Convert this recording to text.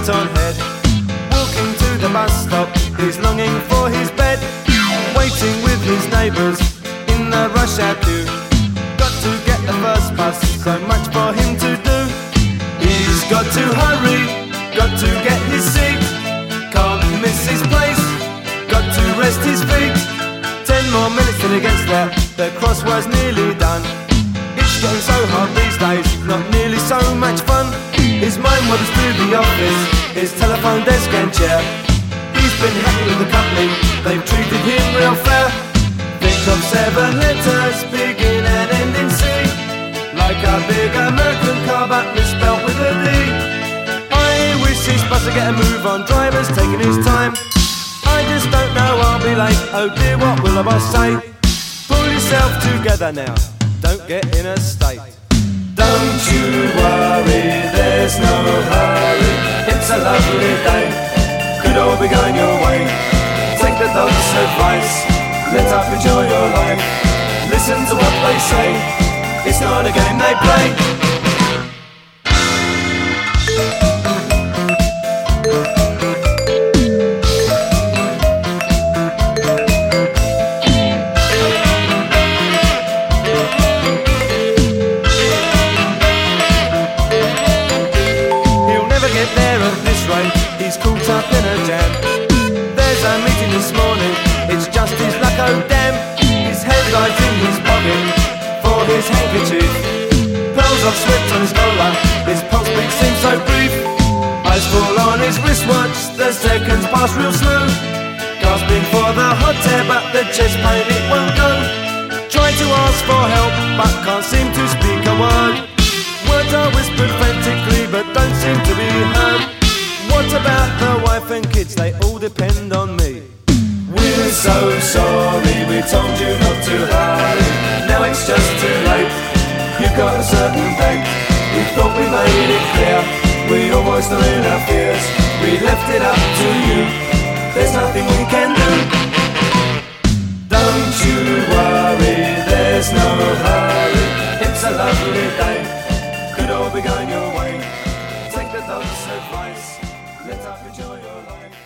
hat on head. Walking to the bus stop, he's longing for his bed. Waiting with his neighbours in the rush hour queue. Got to get the first bus, so much for him to do. He's got to hurry, got to get his seat. Can't miss his place, got to rest his feet. 10 more minutes till he gets there, the crossword's nearly done. It's getting so hard these days, not nearly so much fun. His mind wanders through the office, his telephone desk and chair. He's been happy with the company, they've treated him real fair. Think of 7 letters, begin and end in C. Like a big American car but misspelt with a D. I wish this bus would get a move on, driver's taking his time. I just don't know, I'll be late, oh dear, what will the boss say? Pull yourself together now, don't get in a state. Don't you worry, there's no hurry. It's a lovely day, could all be going your way. Take the dog's advice, let up, enjoy your life. Listen to what they say, it's not a game they play. He's caught up in a jam. There's a meeting this morning, it's just his luck, oh damn. His headlights in his pocket for his handkerchief. Pearls of sweat on his collar, his pulse beat seems so brief. Eyes fall on his wristwatch, the seconds pass real slow. Gasping for the hot air, but the chest pain it won't go. Try to ask for help, but can't seem to speak a word. Words are whispered frantically, but don't seem to be heard. What about the wife and kids? They all depend on me. We're so sorry, we told you not to hurry. Now it's just too late, you've got a certain date. We thought we made it clear, we almost are in our fears. We left it up to you, there's nothing we can do. Don't you worry, there's no hurry. It's a lovely day, could all be going your way. Take the dog's advice, let up, enjoy your life.